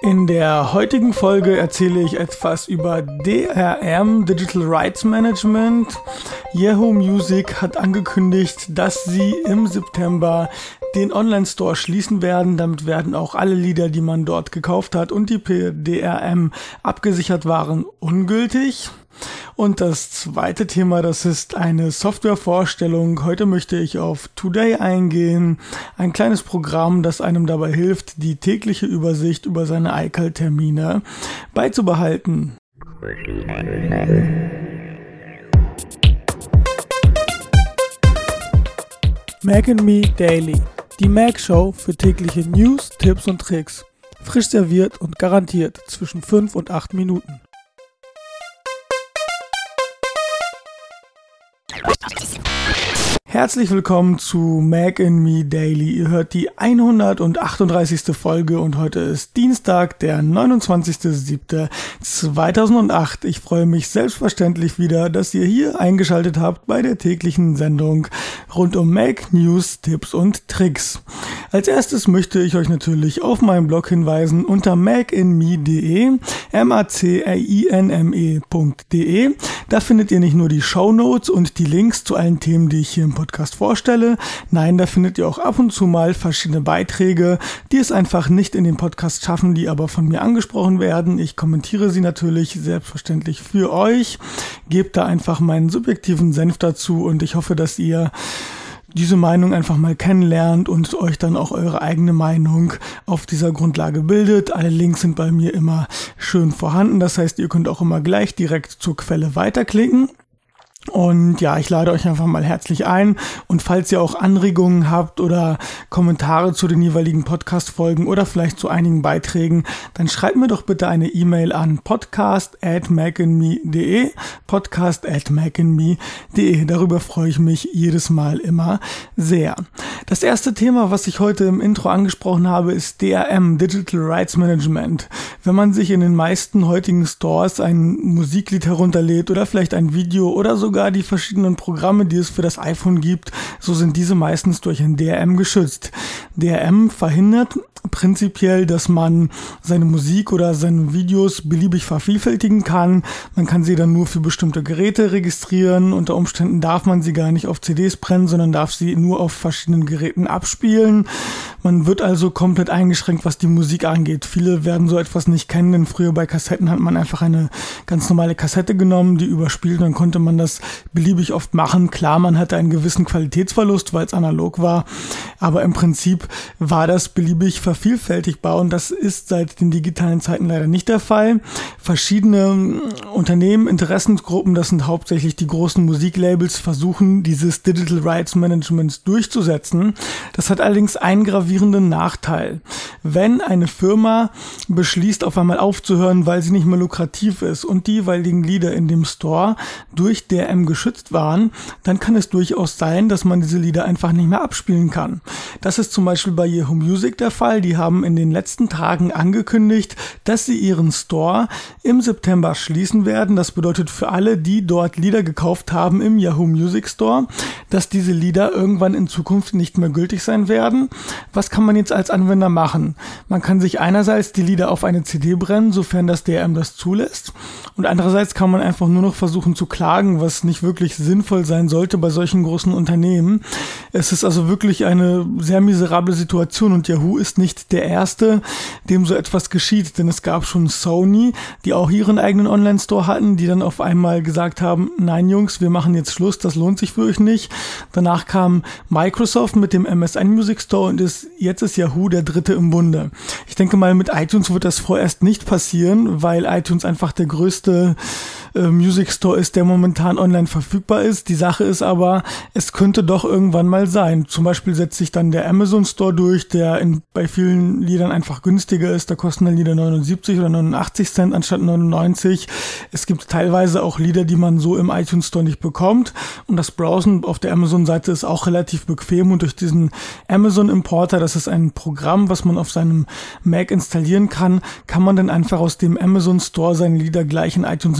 In der heutigen Folge erzähle ich etwas über DRM, Digital Rights Management. Yahoo Music hat angekündigt, dass sie im September den Online-Store schließen werden. Damit werden auch alle Lieder, die man dort gekauft hat und die per DRM abgesichert waren, ungültig. Und das zweite Thema, das ist eine Softwarevorstellung. Heute möchte ich auf Today eingehen, ein kleines Programm, das einem dabei hilft, die tägliche Übersicht über seine iCal-Termine beizubehalten. Mac & Me Daily, die Mac-Show für tägliche News, Tipps und Tricks. Frisch serviert und garantiert zwischen 5 und 8 Minuten. Herzlich willkommen zu Mac & Me Daily. Ihr hört die 138. Folge und heute ist Dienstag, der 29.07.2008. Ich freue mich selbstverständlich wieder, dass ihr hier eingeschaltet habt bei der täglichen Sendung rund um Mac, News, Tipps und Tricks. Als erstes möchte ich euch natürlich auf meinen Blog hinweisen unter macandme.de, macrinme.de. Da findet ihr nicht nur die Shownotes und die Links zu allen Themen, die ich hier im Podcast vorstelle. Nein, da findet ihr auch ab und zu mal verschiedene Beiträge, die es einfach nicht in den Podcast schaffen, die aber von mir angesprochen werden. Ich kommentiere sie natürlich selbstverständlich für euch, gebt da einfach meinen subjektiven Senf dazu und ich hoffe, dass ihr diese Meinung einfach mal kennenlernt und euch dann auch eure eigene Meinung auf dieser Grundlage bildet. Alle Links sind bei mir immer schön vorhanden, das heißt, ihr könnt auch immer gleich direkt zur Quelle weiterklicken. Und ja, ich lade euch einfach mal herzlich ein und falls ihr auch Anregungen habt oder Kommentare zu den jeweiligen Podcast-Folgen oder vielleicht zu einigen Beiträgen, dann schreibt mir doch bitte eine E-Mail an podcast@macandme.de, podcast@macandme.de. Darüber freue ich mich jedes Mal immer sehr. Das erste Thema, was ich heute im Intro angesprochen habe, ist DRM, Digital Rights Management. Wenn man sich in den meisten heutigen Stores ein Musiklied herunterlädt oder vielleicht ein Video oder sogar die verschiedenen Programme, die es für das iPhone gibt, so sind diese meistens durch ein DRM geschützt. DRM verhindert prinzipiell, dass man seine Musik oder seine Videos beliebig vervielfältigen kann. Man kann sie dann nur für bestimmte Geräte registrieren. Unter Umständen darf man sie gar nicht auf CDs brennen, sondern darf sie nur auf verschiedenen Geräten abspielen. Man wird also komplett eingeschränkt, was die Musik angeht. Viele werden so etwas nicht kennen, denn früher bei Kassetten hat man einfach eine ganz normale Kassette genommen, die überspielt, dann konnte man das beliebig oft machen. Klar, man hatte einen gewissen Qualitätsverlust, weil es analog war, aber im Prinzip war das beliebig vervielfältigbar und das ist seit den digitalen Zeiten leider nicht der Fall. Verschiedene Unternehmen, Interessengruppen, das sind hauptsächlich die großen Musiklabels, versuchen dieses Digital Rights Management durchzusetzen. Das hat allerdings einen gravierenden Nachteil. Wenn eine Firma beschließt, auf einmal aufzuhören, weil sie nicht mehr lukrativ ist und die jeweiligen Lieder in dem Store durch DRM geschützt waren, dann kann es durchaus sein, dass man diese Lieder einfach nicht mehr abspielen kann. Das ist zum Beispiel bei Yahoo Music der Fall. Die haben in den letzten Tagen angekündigt, dass sie ihren Store im September schließen werden. Das bedeutet für alle, die dort Lieder gekauft haben im Yahoo Music Store, dass diese Lieder irgendwann in Zukunft nicht mehr gültig sein werden. Was kann man jetzt als Anwender machen? Man kann sich einerseits die Lieder auf eine CD brennen, sofern das DRM das zulässt. Und andererseits kann man einfach nur noch versuchen zu klagen, was nicht wirklich sinnvoll sein sollte bei solchen großen Unternehmen. Es ist also wirklich eine sehr miserable Situation und Yahoo ist nicht der erste, dem so etwas geschieht, denn es gab schon Sony, die auch ihren eigenen Online-Store hatten, die dann auf einmal gesagt haben, nein Jungs, wir machen jetzt Schluss, das lohnt sich für euch nicht. Danach kam Microsoft mit dem MSN Music Store und jetzt ist Yahoo der dritte im Bunde. Ich denke mal, mit iTunes wird das vorerst nicht passieren, weil iTunes einfach der größte Music Store ist, der momentan online verfügbar ist. Die Sache ist aber, es könnte doch irgendwann mal sein. Zum Beispiel setzt sich dann der Amazon Store durch, der bei vielen Liedern einfach günstiger ist. Da kosten dann Lieder 79 oder 89 Cent anstatt 99. Es gibt teilweise auch Lieder, die man so im iTunes Store nicht bekommt. Und das Browsen auf der Amazon-Seite ist auch relativ bequem. Und durch diesen Amazon Importer, das ist ein Programm, was man auf seinem Mac installieren kann, kann man dann einfach aus dem Amazon Store seine Lieder gleich in iTunes importieren.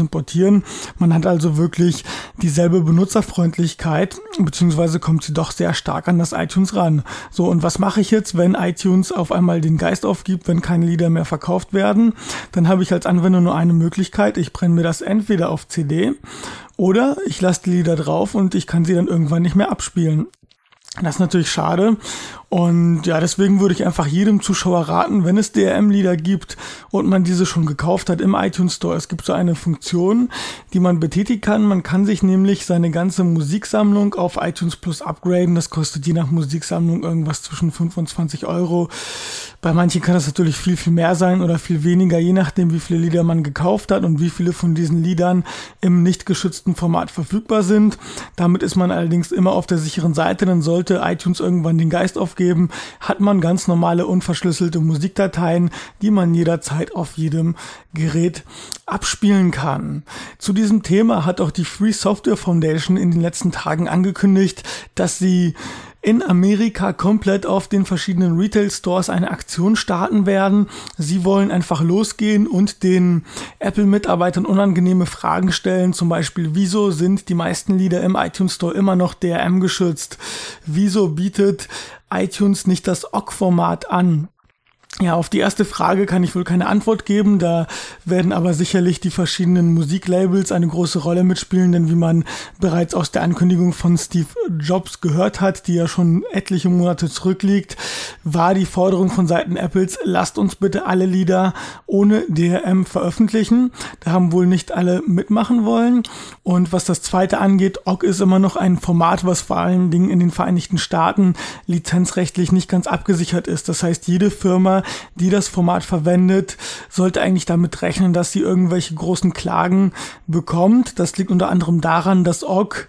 ausprobieren. Man hat also wirklich dieselbe Benutzerfreundlichkeit, beziehungsweise kommt sie doch sehr stark an das iTunes ran. So, und was mache ich jetzt, wenn iTunes auf einmal den Geist aufgibt, wenn keine Lieder mehr verkauft werden? Dann habe ich als Anwender nur eine Möglichkeit. Ich brenne mir das entweder auf CD oder ich lasse die Lieder drauf und ich kann sie dann irgendwann nicht mehr abspielen. Das ist natürlich schade und ja, deswegen würde ich einfach jedem Zuschauer raten, wenn es DRM-Lieder gibt und man diese schon gekauft hat im iTunes Store. Es gibt so eine Funktion, die man betätigen kann. Man kann sich nämlich seine ganze Musiksammlung auf iTunes Plus upgraden. Das kostet je nach Musiksammlung irgendwas zwischen 5 und 20 Euro. Bei manchen kann das natürlich viel, viel mehr sein oder viel weniger, je nachdem, wie viele Lieder man gekauft hat und wie viele von diesen Liedern im nicht geschützten Format verfügbar sind. Damit ist man allerdings immer auf der sicheren Seite, denn sollte iTunes irgendwann den Geist aufgeben, hat man ganz normale unverschlüsselte Musikdateien, die man jederzeit auf jedem Gerät abspielen kann. Zu diesem Thema hat auch die Free Software Foundation in den letzten Tagen angekündigt, dass sie in Amerika komplett auf den verschiedenen Retail-Stores eine Aktion starten werden. Sie wollen einfach losgehen und den Apple-Mitarbeitern unangenehme Fragen stellen. Zum Beispiel, wieso sind die meisten Lieder im iTunes Store immer noch DRM geschützt? Wieso bietet iTunes nicht das OGG-Format an? Ja, auf die erste Frage kann ich wohl keine Antwort geben, da werden aber sicherlich die verschiedenen Musiklabels eine große Rolle mitspielen, denn wie man bereits aus der Ankündigung von Steve Jobs gehört hat, die ja schon etliche Monate zurückliegt, war die Forderung von Seiten Apples, lasst uns bitte alle Lieder ohne DRM veröffentlichen. Da haben wohl nicht alle mitmachen wollen. Und was das zweite angeht, OGG ist immer noch ein Format, was vor allen Dingen in den Vereinigten Staaten lizenzrechtlich nicht ganz abgesichert ist. Das heißt, jede Firma, die das Format verwendet, sollte eigentlich damit rechnen, dass sie irgendwelche großen Klagen bekommt. Das liegt unter anderem daran, dass OGG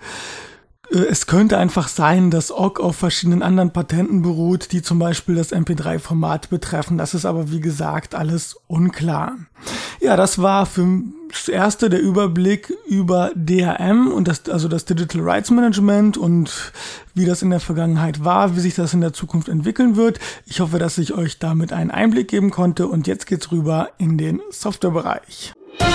es könnte einfach sein, dass OGG auf verschiedenen anderen Patenten beruht, die zum Beispiel das MP3-Format betreffen. Das ist aber, wie gesagt, alles unklar. Ja, das war für das erste der Überblick über DRM und das Digital Rights Management und wie das in der Vergangenheit war, wie sich das in der Zukunft entwickeln wird. Ich hoffe, dass ich euch damit einen Einblick geben konnte und jetzt geht's rüber in den Softwarebereich.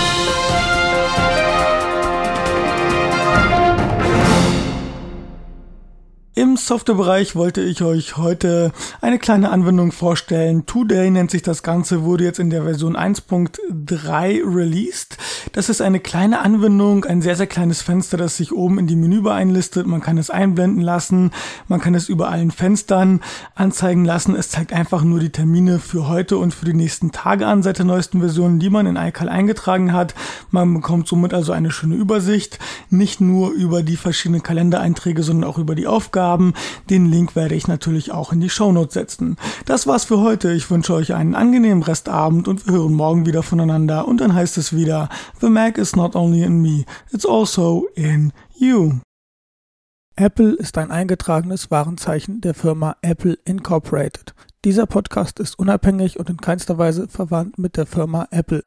Im Softwarebereich wollte ich euch heute eine kleine Anwendung vorstellen. Today nennt sich das Ganze, wurde jetzt in der Version 1.3 released. Das ist eine kleine Anwendung, ein sehr, sehr kleines Fenster, das sich oben in die Menübar einlistet. Man kann es einblenden lassen, man kann es über allen Fenstern anzeigen lassen. Es zeigt einfach nur die Termine für heute und für die nächsten Tage an seit der neuesten Version, die man in iCal eingetragen hat. Man bekommt somit also eine schöne Übersicht, nicht nur über die verschiedenen Kalendereinträge, sondern auch über die Aufgaben. Den Link werde ich natürlich auch in die Shownotes setzen. Das war's für heute. Ich wünsche euch einen angenehmen Restabend und wir hören morgen wieder voneinander. Und dann heißt es wieder, The Mac is not only in me, it's also in you. Apple ist ein eingetragenes Warenzeichen der Firma Apple Incorporated. Dieser Podcast ist unabhängig und in keinster Weise verwandt mit der Firma Apple.